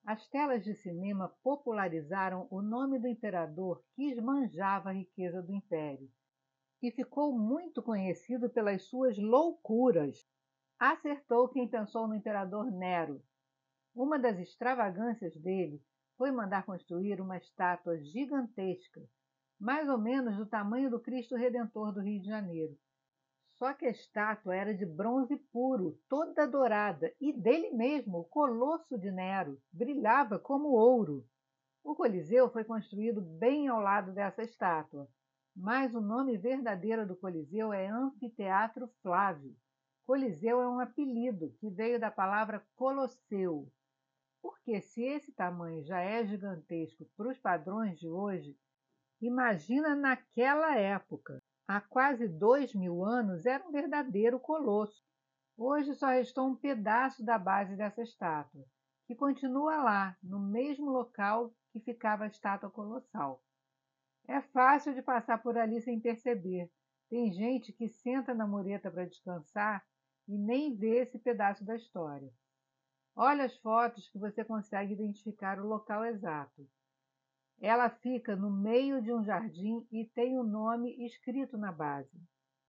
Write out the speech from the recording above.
As telas de cinema popularizaram o nome do imperador que esbanjava a riqueza do império e ficou muito conhecido pelas suas loucuras. Acertou quem pensou no imperador Nero. Uma das extravagâncias dele foi mandar construir uma estátua gigantesca, mais ou menos do tamanho do Cristo Redentor do Rio de Janeiro. Só que a estátua era de bronze puro, toda dourada, e dele mesmo, o Colosso de Nero, brilhava como ouro. O Coliseu foi construído bem ao lado dessa estátua, mas o nome verdadeiro do Coliseu é Anfiteatro Flávio. Coliseu é um apelido que veio da palavra Colosseu, porque se esse tamanho já é gigantesco para os padrões de hoje, imagina naquela época. Há quase 2.000 anos era um verdadeiro colosso. Hoje só restou um pedaço da base dessa estátua, que continua lá, no mesmo local que ficava a estátua colossal. É fácil de passar por ali sem perceber. Tem gente que senta na mureta para descansar e nem vê esse pedaço da história. Olha as fotos que você consegue identificar o local exato. Ela fica no meio de um jardim e tem o nome escrito na base.